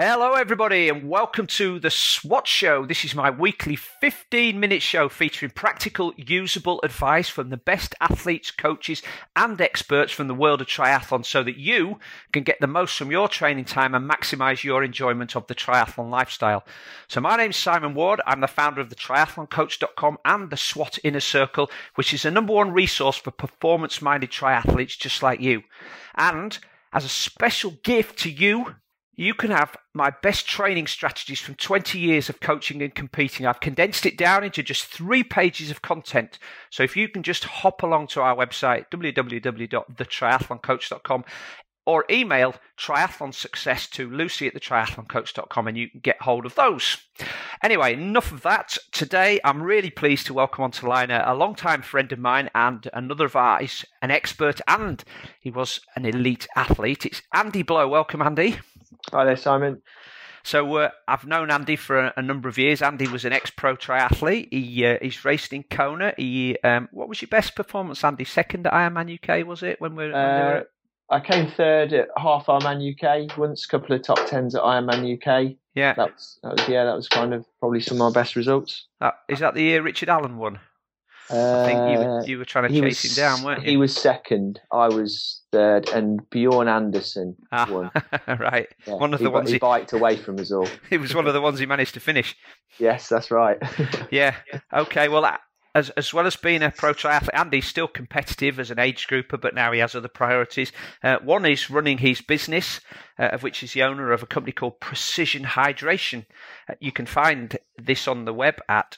Hello, everybody, and welcome to the SWOT Show. This is my weekly 15-minute show featuring practical, usable advice from the best athletes, coaches, and experts from the world of triathlon so that you can get the most from your training time and maximize your enjoyment of the triathlon lifestyle. So my name's Simon Ward. I'm the founder of the triathloncoach.com and the SWOT Inner Circle, which is the number one resource for performance-minded triathletes just like you. And as a special gift to you, you can have my best training strategies from 20 years of coaching and competing. I've condensed it down into just 3 pages of content. So if you can just hop along to our website, www.thetriathloncoach.com, or email triathlonsuccess to lucy@thetriathloncoach.com and you can get hold of those. Anyway, enough of that. Today, I'm really pleased to welcome onto the line a longtime friend of mine and another of ours, an expert, and he was an elite athlete. It's Andy Blow. Welcome, Andy. Hi there, Simon. So I've known Andy for a number of years. Andy was an ex-pro triathlete. He's raced in Kona. What was your best performance, Andy? Second at Ironman UK, was it? When they were I came third at Half Ironman UK once, a couple of top tens at Ironman UK. Yeah, that was kind of probably some of my best results. Is that the year Richard Allen won? I think you were trying to chase him down, weren't you? He was second, I was third, and Bjorn Anderson won. Right. Yeah. One of the ones he biked away from us all. It was one of the ones he managed to finish. Yes, that's right. Yeah. Okay. Well, as well as being a pro triathlete, Andy's still competitive as an age grouper, but now he has other priorities. One is running his business, of which he's the owner of a company called Precision Hydration. You can find this on the web at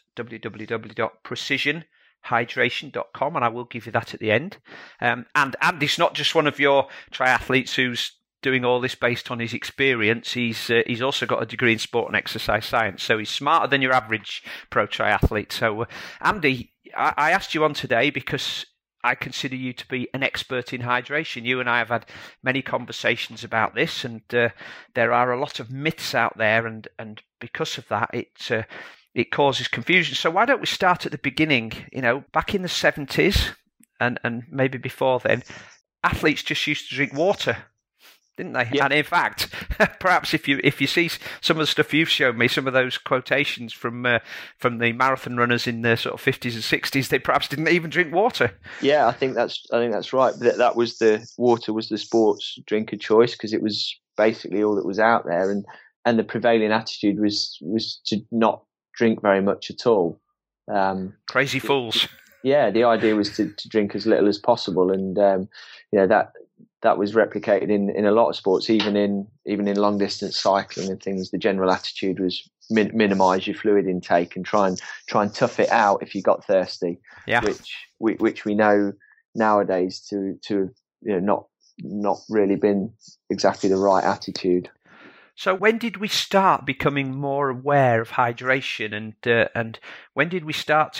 www.precisionhydration.com, and I will give you that at the end. And Andy's not just one of your triathletes who's doing all this based on his experience. He's also got a degree in sport and exercise science, so he's smarter than your average pro triathlete. So, Andy, I asked you on today because I consider you to be an expert in hydration. You and I have had many conversations about this, and there are a lot of myths out there, and because of that, it causes confusion. So why don't we start at the beginning? You know, back in the 70s and maybe before then, athletes just used to drink water, didn't they? Yeah. And in fact, perhaps if you see some of the stuff you've shown me, some of those quotations from the marathon runners in the sort of 50s and 60s, they perhaps didn't even drink water. Yeah, I think that's right. That was water was the sports drink of choice because it was basically all that was out there, and the prevailing attitude was to not drink very much at all. Crazy fools. Yeah, the idea was to drink as little as possible, and that was replicated in a lot of sports, even in long distance cycling and things. The general attitude was minimise your fluid intake and try and tough it out if you got thirsty. Yeah, which we know nowadays to not really been exactly the right attitude. So when did we start becoming more aware of hydration, and when did we start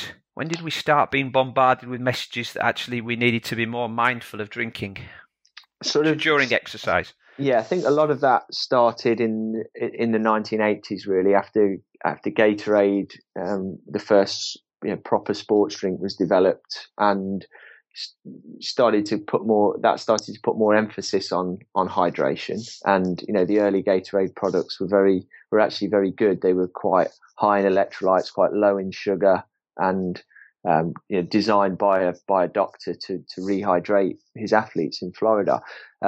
being bombarded with messages that actually we needed to be more mindful of drinking? Sort of during exercise. Yeah, I think a lot of that started in the 1980s, really, after Gatorade, the first proper sports drink was developed, and started to put more emphasis on hydration. And the early Gatorade products were actually very good. They were quite high in electrolytes, quite low in sugar, and designed by a doctor to rehydrate his athletes in Florida.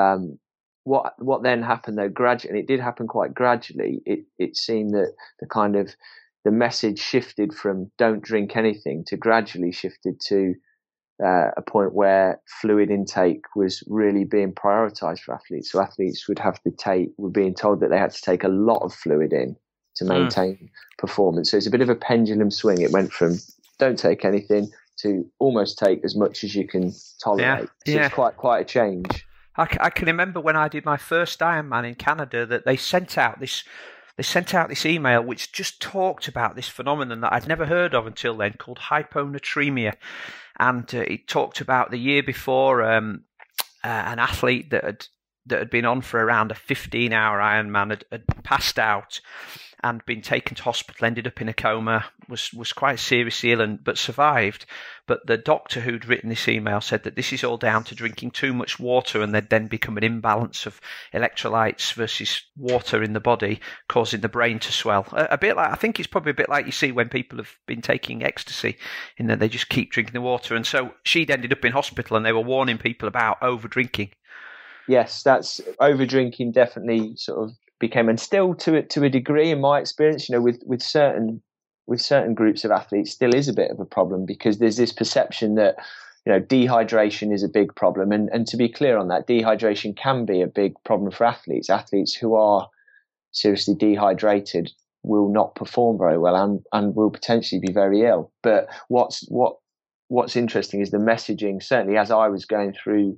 What then happened though, gradually, and it did happen quite gradually, it seemed that the message shifted from don't drink anything to gradually shifted to a point where fluid intake was really being prioritized for athletes. So athletes were being told that they had to take a lot of fluid in to maintain performance. So it's a bit of a pendulum swing. It went from don't take anything to almost take as much as you can tolerate. So it's quite a change. I can remember when I did my first Ironman in Canada that they sent out this email which just talked about this phenomenon that I'd never heard of until then, called hyponatremia. And it talked about the year before an athlete that had been on for around a 15-hour Ironman had passed out, and been taken to hospital, ended up in a coma, was quite seriously ill, but survived. But the doctor who'd written this email said that this is all down to drinking too much water, and there'd then become an imbalance of electrolytes versus water in the body, causing the brain to swell. A bit like, I think it's probably a bit like you see when people have been taking ecstasy, in that they just keep drinking the water. And so she'd ended up in hospital, and they were warning people about over drinking. Yes, that's over drinking definitely sort of became, and still to a degree in my experience, with certain groups of athletes still is a bit of a problem, because there's this perception that dehydration is a big problem, and to be clear on that, dehydration can be a big problem for athletes who are seriously dehydrated will not perform very well and will potentially be very ill. But what's interesting is the messaging. Certainly as I was going through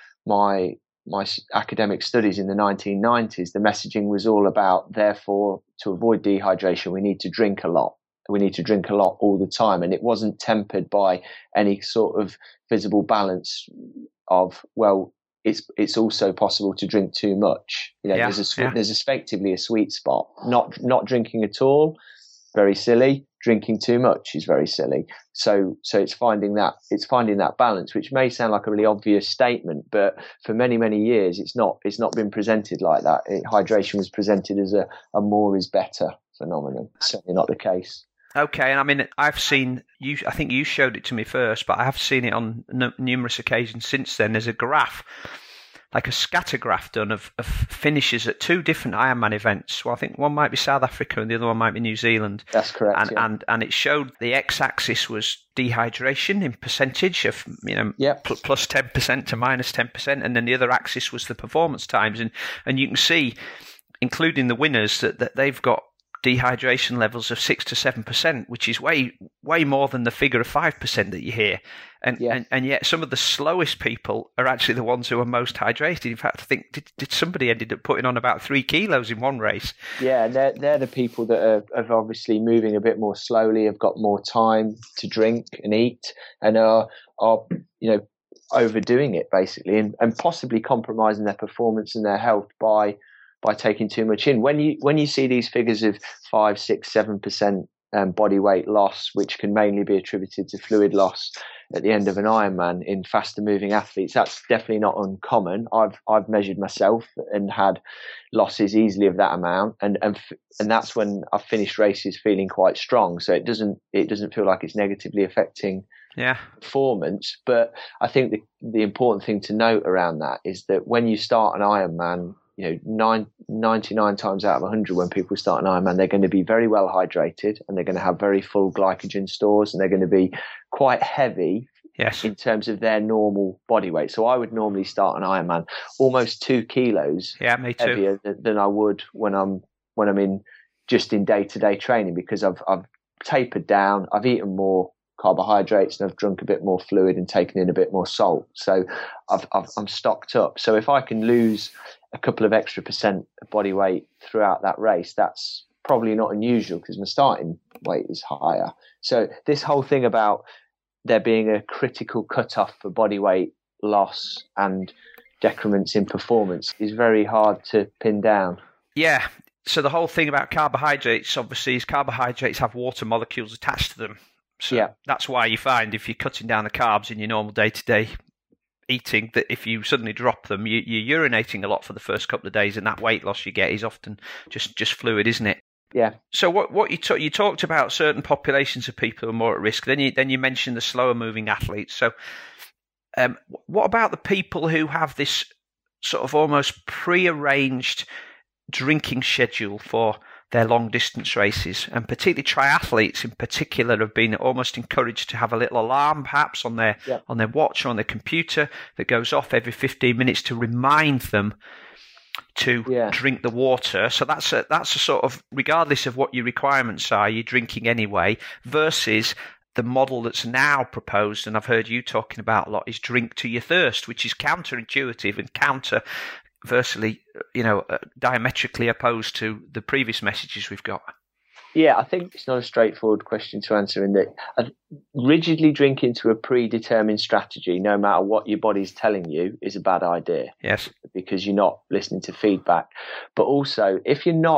my academic studies in the 1990s, the messaging was all about, therefore, to avoid dehydration, we need to drink a lot. We need to drink a lot all the time. And it wasn't tempered by any sort of visible balance of, well, it's also possible to drink too much. There's effectively a sweet spot. Not drinking at all, very silly. Drinking too much is very silly. So it's finding that balance, which may sound like a really obvious statement, but for many, many years it's not been presented like that. Hydration was presented as a more is better phenomenon. Certainly not the case. Okay, and I mean, I've seen you. I think you showed it to me first, but I have seen it on numerous occasions since then. There's a graph, like a scatter graph done of finishes at two different Ironman events. Well, I think one might be South Africa and the other one might be New Zealand. That's correct. And it showed the x-axis was dehydration in percentage of plus 10% to minus 10%, and then the other axis was the performance times, and you can see, including the winners, that they've got dehydration levels of 6 to 7%, which is way more than the figure of 5% that you hear. And yet some of the slowest people are actually the ones who are most hydrated. In fact, I think did somebody ended up putting on about 3 kilos in one race. Yeah, they're the people that are obviously moving a bit more slowly, have got more time to drink and eat, and are overdoing it basically, and possibly compromising their performance and their health by taking too much in. When you see these figures of 5, 6, 7% body weight loss, which can mainly be attributed to fluid loss at the end of an Ironman in faster moving athletes, that's definitely not uncommon. I've measured myself and had losses easily of that amount, and that's when I've finished races feeling quite strong. So it doesn't feel like it's negatively affecting performance. But I think the important thing to note around that is that when you start an Ironman, 99 times out of 100 when people start an Ironman, they're going to be very well hydrated, and they're going to have very full glycogen stores, and they're going to be quite heavy in terms of their normal body weight. So I would normally start an Ironman almost 2 kilos heavier than I would when I'm in day-to-day training, because I've tapered down, I've eaten more carbohydrates, and I've drunk a bit more fluid and taken in a bit more salt. So I'm stocked up. So if I can lose a couple of extra percent of body weight throughout that race, that's probably not unusual, because my starting weight is higher. So this whole thing about there being a critical cutoff for body weight loss and decrements in performance is very hard to pin down. Yeah. So the whole thing about carbohydrates, obviously, is carbohydrates have water molecules attached to them. So that's why you find if you're cutting down the carbs in your normal day-to-day eating, that if you suddenly drop them, you're urinating a lot for the first couple of days, and that weight loss you get is often just fluid, isn't it? Yeah. So what you talked about certain populations of people who are more at risk. Then you mentioned the slower moving athletes. So what about the people who have this sort of almost pre-arranged drinking schedule for their long distance races, and particularly triathletes in particular have been almost encouraged to have a little alarm perhaps on their watch or on their computer that goes off every 15 minutes to remind them to drink the water. So that's a sort of, regardless of what your requirements are, you're drinking anyway, versus the model that's now proposed, and I've heard you talking about a lot, is drink to your thirst, which is counterintuitive and diametrically opposed to the previous messages we've got. Yeah, I think it's not a straightforward question to answer, in that rigidly drinking to a predetermined strategy, no matter what your body's telling you, is a bad idea. Yes. Because you're not listening to feedback. But also, if you're not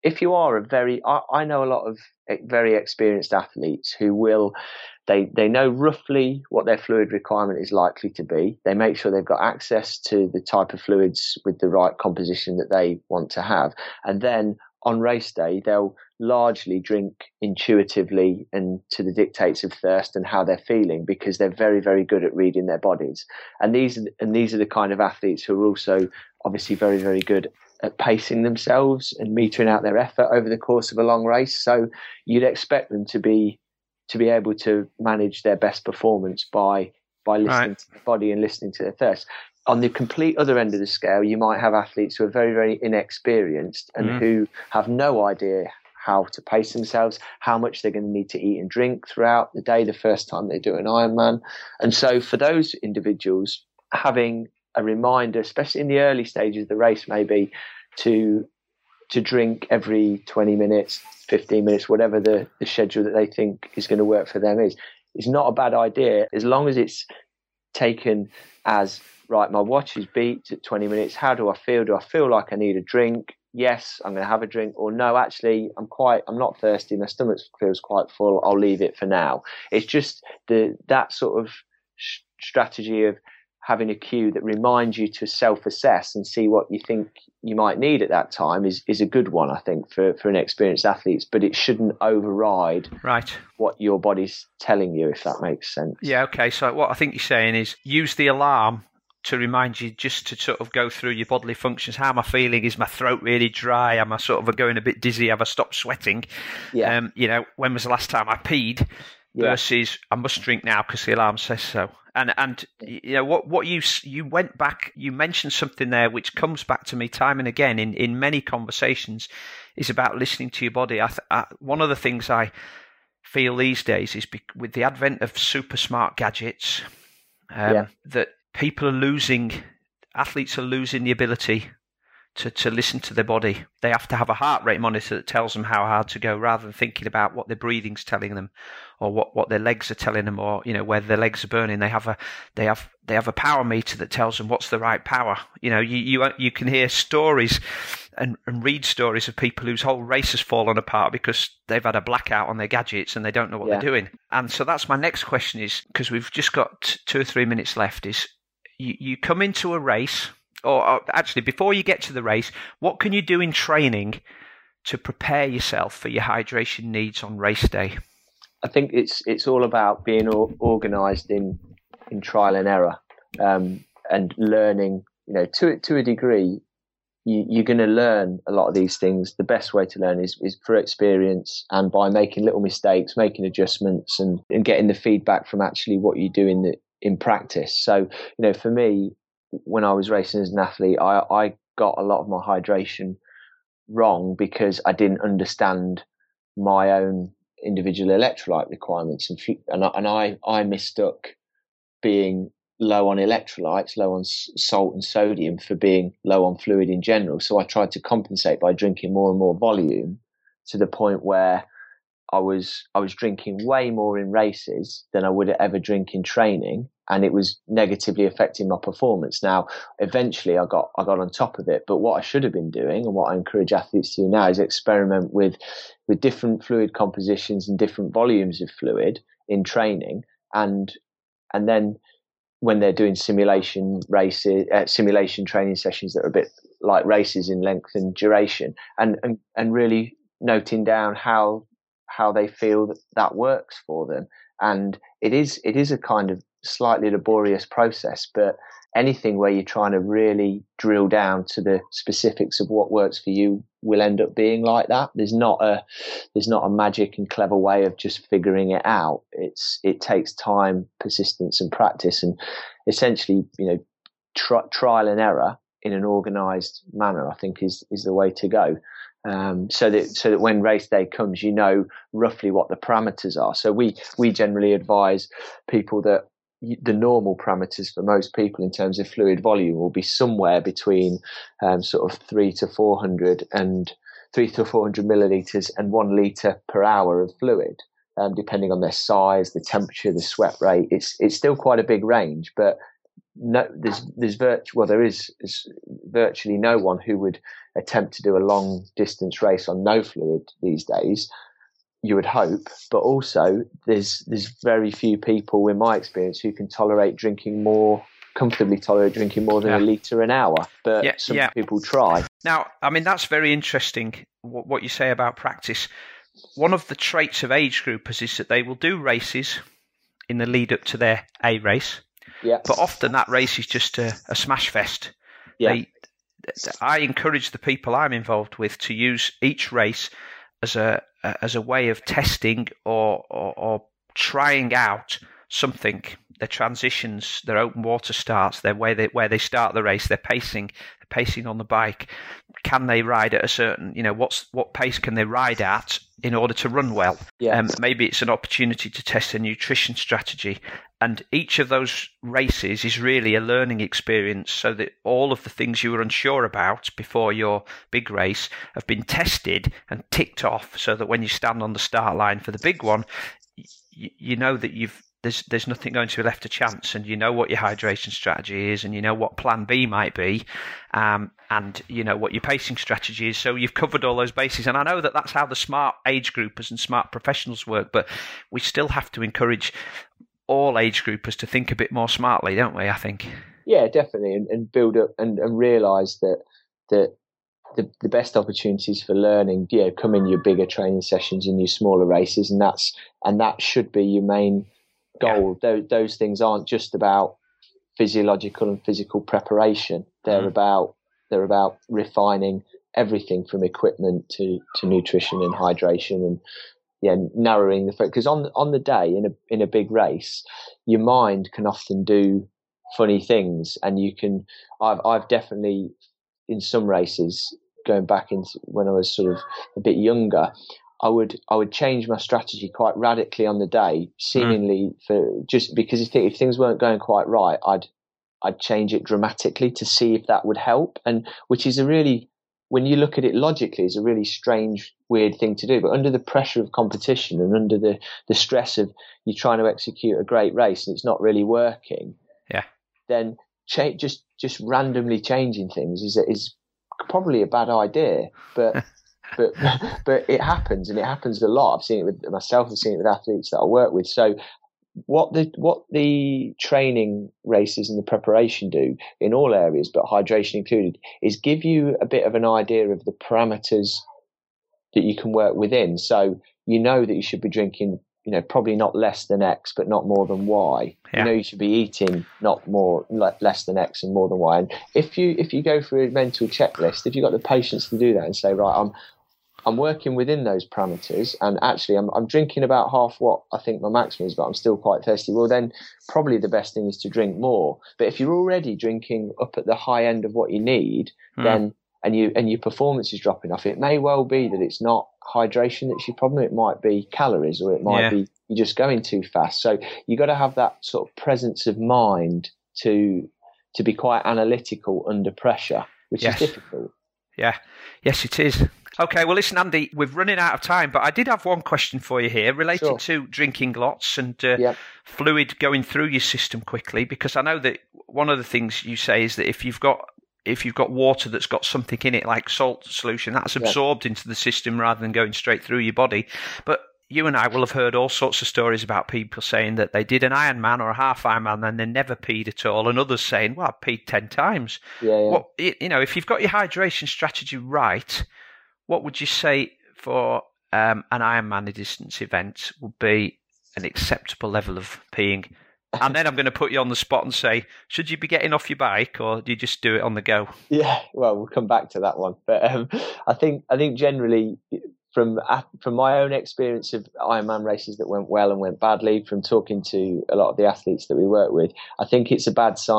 if you are I know a lot of very experienced athletes who will, they know roughly what their fluid requirement is likely to be. They make sure they've got access to the type of fluids with the right composition that they want to have. And then on race day, they'll largely drink intuitively and to the dictates of thirst and how they're feeling, because they're very, very good at reading their bodies. And these are the kind of athletes who are also obviously very, very good at pacing themselves and metering out their effort over the course of a long race. So you'd expect them to be able to manage their best performance by listening to the body and listening to their thirst. On the complete other end of the scale, you might have athletes who are very, very inexperienced and who have no idea how to pace themselves, how much they're going to need to eat and drink throughout the day the first time they do an Ironman. And so for those individuals, having a reminder, especially in the early stages of the race, maybe to drink every 20 minutes, 15 minutes, whatever the schedule that they think is going to work for them is not a bad idea, as long as it's taken as, right, my watch is beat at 20 minutes. How do I feel? Do I feel like I need a drink? Yes, I'm going to have a drink. Or no, actually, I'm not thirsty. My stomach feels quite full. I'll leave it for now. It's just that sort of strategy of having a cue that reminds you to self-assess and see what you think you might need at that time is a good one, I think, for inexperienced athletes. But it shouldn't override what your body's telling you, if that makes sense. Yeah, okay. So what I think you're saying is use the alarm to remind you, just to sort of go through your bodily functions. How am I feeling? Is my throat really dry? Am I sort of going a bit dizzy? Have I stopped sweating? Yeah. When was the last time I peed? Versus I must drink now because the alarm says so. And what you went back, you mentioned something there which comes back to me time and again in many conversations, is about listening to your body. One of the things I feel these days is with the advent of super smart gadgets, that athletes are losing the ability to listen to their body. They have to have a heart rate monitor that tells them how hard to go, rather than thinking about what their breathing's telling them, or what their legs are telling them, or whether their legs are burning. They have a power meter that tells them what's the right power. You can hear stories and read stories of people whose whole race has fallen apart because they've had a blackout on their gadgets and they don't know what they're doing. And so that's my next question, is, because we've just got 2 or 3 minutes left, is you come into a race. Or actually, before you get to the race, what can you do in training to prepare yourself for your hydration needs on race day? I think it's all about being organised in trial and error, and learning. To a degree, you're going to learn a lot of these things. The best way to learn is through experience and by making little mistakes, making adjustments, and getting the feedback from actually what you do in practice. So, for me, when I was racing as an athlete, I got a lot of my hydration wrong because I didn't understand my own individual electrolyte requirements, and I mistook being low on electrolytes, low on salt and sodium, for being low on fluid in general. So I tried to compensate by drinking more and more volume, to the point where I was drinking way more in races than I would ever drink in training, and it was negatively affecting my performance. Now, eventually I got on top of it, but what I should have been doing, and what I encourage athletes to do now, is experiment with different fluid compositions and different volumes of fluid in training, and then when they're doing simulation training sessions that are a bit like races in length and duration, and really noting down how they feel that works for them. And it is a kind of slightly laborious process, but anything where you're trying to really drill down to the specifics of what works for you will end up being like that. There's not a magic and clever way of just figuring it out. It takes time, persistence, and practice, and essentially, trial and error in an organized manner, I think is the way to go. So that when race day comes, roughly what the parameters are. So we generally advise people that the normal parameters for most people in terms of fluid volume will be somewhere between sort of 300 to 400 milliliters and 1 liter per hour of fluid, depending on their size, the temperature, the sweat rate. It's still quite a big range, but there is virtually no one who would attempt to do a long distance race on no fluid these days. You would hope, but also there's very few people, in my experience, who can comfortably tolerate drinking more than a litre an hour. But some people try. Now, I mean, that's very interesting what you say about practice. One of the traits of age groupers is that they will do races in the lead up to their A race. Yeah. But often that race is just a smash fest. Yeah. I encourage the people I'm involved with to use each race as a way of testing or trying out something. Their transitions, their open water starts, where they start the race, their pacing on the bike. Can they ride at a certain, what pace can they ride at in order to run well? Yeah. Maybe it's an opportunity to test a nutrition strategy. And each of those races is really a learning experience, so that all of the things you were unsure about before your big race have been tested and ticked off, so that when you stand on the start line for the big one, you know that there's nothing going to be left to chance, and you know what your hydration strategy is, and you know what plan B might be, and you know what your pacing strategy is. So you've covered all those bases, and I know that that's how the smart age groupers and smart professionals work, but we still have to encourage all age groupers to think a bit more smartly, don't we, I think? Yeah, definitely, and build up and realise that the best opportunities for learning, come in your bigger training sessions and your smaller races, and that should be your main goal. Yeah. Those things aren't just about physiological and physical preparation. They're about refining everything from equipment to nutrition and hydration, and narrowing the focus. Because on the day in a big race, your mind can often do funny things, and you can. I've definitely, in some races, going back into when I was sort of a bit younger, I would change my strategy quite radically on the day, seemingly for just because if things weren't going quite right, I'd change it dramatically to see if that would help, and which is when you look at it logically, is a really strange, weird thing to do. But under the pressure of competition and under the stress of you trying to execute a great race and it's not really working, then just randomly changing things is probably a bad idea. But but it happens, and it happens a lot. I've seen it with myself. I've seen it with athletes that I work with. So what the training races and the preparation do in all areas, but hydration included, is give you a bit of an idea of the parameters that you can work within. So you know that you should be drinking, probably not less than X, but not more than Y. Yeah. You should be eating not less than X and more than Y. And if you go through a mental checklist, if you've got the patience to do that and say, right, I'm working within those parameters, and actually I'm drinking about half what I think my maximum is, but I'm still quite thirsty. Well, then probably the best thing is to drink more. But if you're already drinking up at the high end of what you need, then and your performance is dropping off, it may well be that it's not hydration that's your problem. It might be calories, or it might be you're just going too fast. So you got to have that sort of presence of mind to be quite analytical under pressure, which is difficult. Yeah, yes, it is. Okay, well, listen, Andy, we're running out of time, but I did have one question for you here related to drinking lots and fluid going through your system quickly, because I know that one of the things you say is that if you've got water that's got something in it, like salt solution, that's absorbed into the system rather than going straight through your body. But you and I will have heard all sorts of stories about people saying that they did an Ironman or a half Ironman and they never peed at all, and others saying, well, I peed 10 times. Well, if you've got your hydration strategy right, what would you say for an Ironman distance event would be an acceptable level of peeing? And then I'm going to put you on the spot and say, should you be getting off your bike, or do you just do it on the go? Yeah, well, we'll come back to that one. But I think generally, from my own experience of Ironman races that went well and went badly, from talking to a lot of the athletes that we work with, I think it's a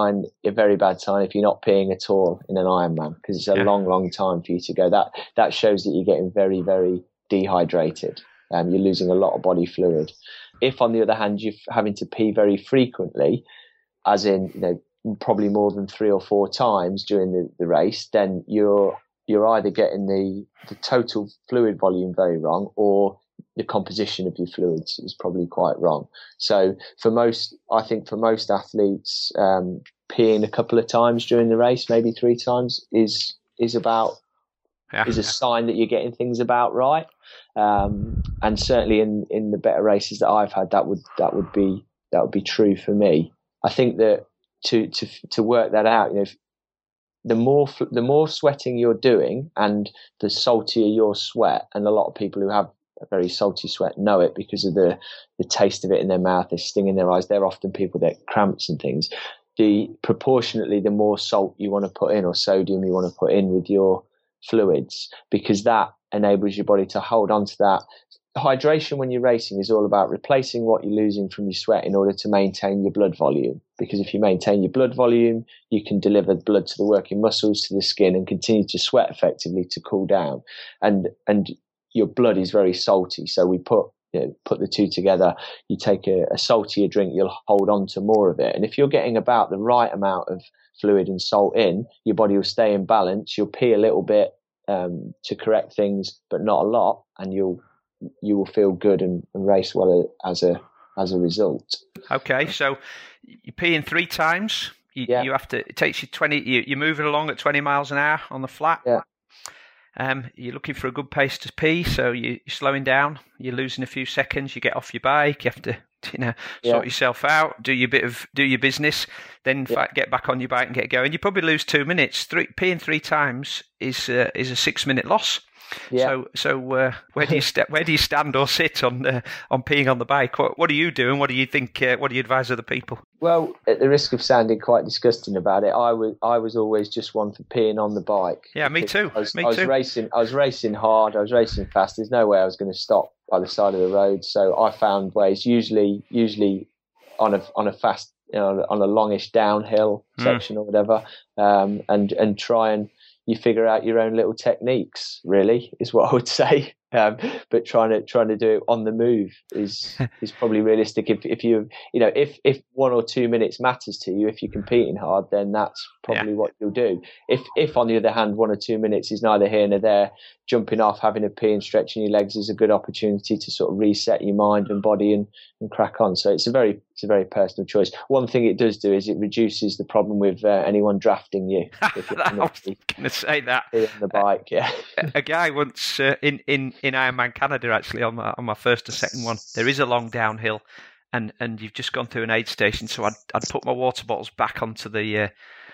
very bad sign if you're not peeing at all in an Ironman, because it's a long, long time for you to go. That shows that you're getting very, very dehydrated. You're losing a lot of body fluid. If, on the other hand, you're having to pee very frequently, as in probably more than 3 or 4 times during the race, then you're either getting the total fluid volume very wrong, or the composition of your fluids is probably quite wrong. So for most athletes, peeing a couple of times during the race, maybe 3 times, is a sign that you're getting things about right. And certainly in the better races that I've had, that would be true for me. I think that to work that out, the more sweating you're doing and the saltier your sweat, and a lot of people who have a very salty sweat know it because of the taste of it in their mouth, the sting in their eyes. They're often people that get cramps and things. Proportionately, the more salt you want to put in, or sodium you want to put in with your fluids, because that enables your body to hold on to that. Hydration when you're racing is all about replacing what you're losing from your sweat in order to maintain your blood volume. Because if you maintain your blood volume, you can deliver blood to the working muscles, to the skin, and continue to sweat effectively to cool down. And your blood is very salty, so we put the two together. You take a saltier drink, you'll hold on to more of it. And if you're getting about the right amount of fluid and salt in, your body will stay in balance. You'll pee a little bit to correct things, but not a lot, and you will feel good and race well as a result. Okay, so you're peeing 3 times. You have to. It takes you 20. You're moving along at 20 miles an hour on the flat. Yeah. You're looking for a good pace to pee, so you're slowing down. You're losing a few seconds. You get off your bike. You have to, sort yourself out, do your business, then get back on your bike and get going. You probably lose 2 minutes. Peeing 3 times is a 6-minute loss. Yeah. So where do you stand or sit on peeing on the bike? What do you do, and what do you think? What do you advise other people? Well, at the risk of sounding quite disgusting about it, I was always just one for peeing on the bike. Yeah, me too. I was racing hard. I was racing fast. There's no way I was going to stop by the side of the road. So I found ways, usually on a fast, on a longish downhill section or whatever, and try and. You figure out your own little techniques, really, is what I would say. But trying to do it on the move is probably realistic. If 1 or 2 minutes matters to you, if you're competing hard, then that's probably what you'll do. If on the other hand 1 or 2 minutes is neither here nor there, jumping off, having a pee and stretching your legs is a good opportunity to sort of reset your mind and body and crack on. So it's a very personal choice. One thing it does do is it reduces the problem with anyone drafting you. I was going to say that. On the bike, yeah. A guy once in Ironman Canada, actually, on my first or second one, there is a long downhill, and you've just gone through an aid station. So I'd put my water bottles back onto the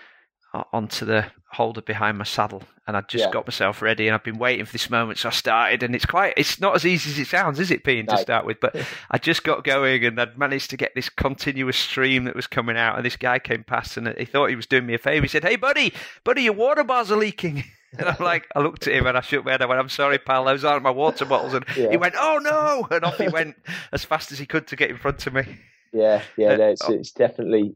holder behind my saddle, and I'd just got myself ready, and I've been waiting for this moment, so I started, and it's not as easy as it sounds, is it, peeing to start with? But I just got going, and I'd managed to get this continuous stream that was coming out, and this guy came past, and he thought he was doing me a favour. He said, "Hey, buddy, your water bars are leaking." And I looked at him and I shook my head. I went, "I'm sorry, pal, those aren't my water bottles." And he went, "Oh no!" And off he went as fast as he could to get in front of me. It's definitely.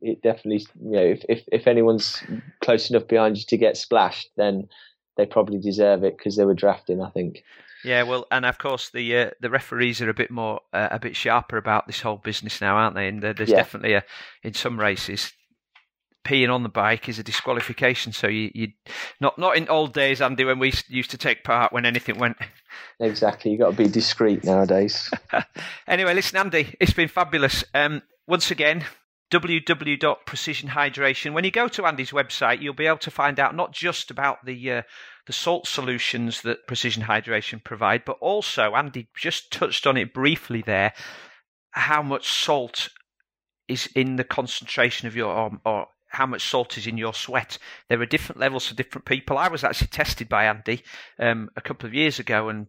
If anyone's close enough behind you to get splashed, then they probably deserve it because they were drafting, I think. Yeah, well, and of course the referees are a bit sharper about this whole business now, aren't they? And there's definitely in some races, peeing on the bike is a disqualification. So you not in old days, Andy, when we used to take part when anything went. Exactly, you got to be discreet nowadays. Anyway, listen, Andy, it's been fabulous. Once again, www.Precision Hydration. When you go to Andy's website, you'll be able to find out not just about the salt solutions that Precision Hydration provide, but also, Andy just touched on it briefly there, how much salt is in the concentration of your or how much salt is in your sweat. There are different levels for different people. I was actually tested by Andy a couple of years ago, and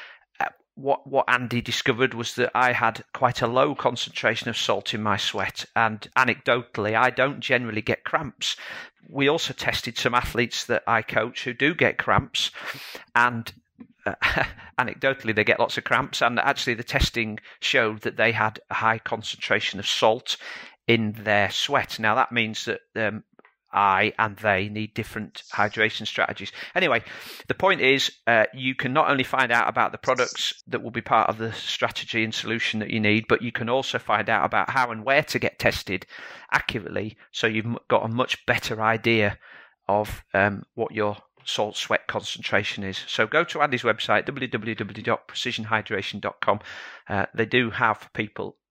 what Andy discovered was that I had quite a low concentration of salt in my sweat, and anecdotally, I don't generally get cramps. We also tested some athletes that I coach who do get cramps, and anecdotally, they get lots of cramps, and actually the testing showed that they had a high concentration of salt in their sweat. Now, that means that I and they need different hydration strategies. Anyway, the point is you can not only find out about the products that will be part of the strategy and solution that you need, but you can also find out about how and where to get tested accurately, so you've got a much better idea of what your salt sweat concentration is. So go to Andy's website, www.precisionhydration.com. They do have people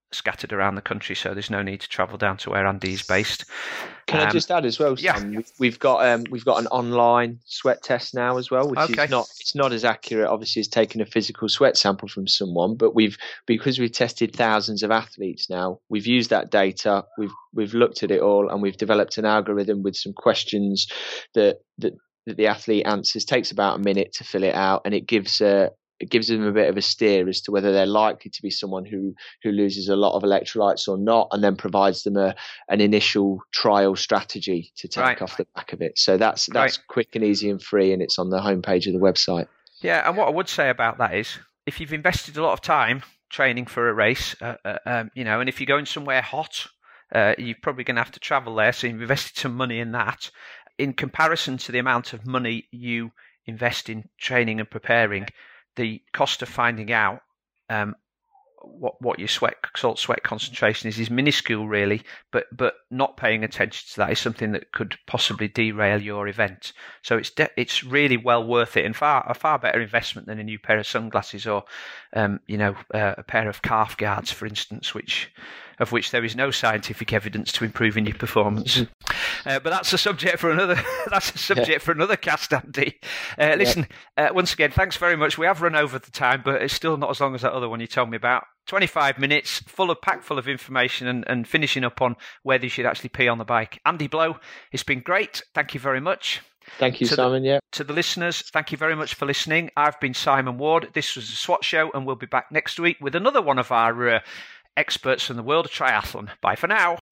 scattered around the country, so there's no need to travel down to where Andy is based. Can I just add as well, Sam? Yeah. We've got an online sweat test now as well, which is not as accurate, obviously, as taking a physical sweat sample from someone. But because we've tested thousands of athletes now, we've used that data, we've looked at it all, and we've developed an algorithm with some questions that the athlete answers. Takes about a minute to fill it out, and it gives them a bit of a steer as to whether they're likely to be someone who loses a lot of electrolytes or not, and then provides them an initial trial strategy to take off the back of it. So that's quick and easy and free, and it's on the homepage of the website. Yeah, and what I would say about that is, if you've invested a lot of time training for a race, and if you're going somewhere hot, you're probably going to have to travel there, so you've invested some money in that. In comparison to the amount of money you invest in training and preparing, the cost of finding out what your salt sweat concentration is minuscule, really. But not paying attention to that is something that could possibly derail your event. So it's really well worth it, and a far better investment than a new pair of sunglasses or a pair of calf guards, for instance, of which there is no scientific evidence to improving your performance. But that's a subject for another. For another cast, Andy. Listen, once again, thanks very much. We have run over the time, but it's still not as long as that other one you told me about. 25 minutes, packed full of information, and finishing up on whether you should actually pee on the bike. Andy Blow, it's been great. Thank you very much. Thank you, Simon. To the listeners, thank you very much for listening. I've been Simon Ward. This was the SWAT Show, and we'll be back next week with another one of our experts from the world of triathlon. Bye for now.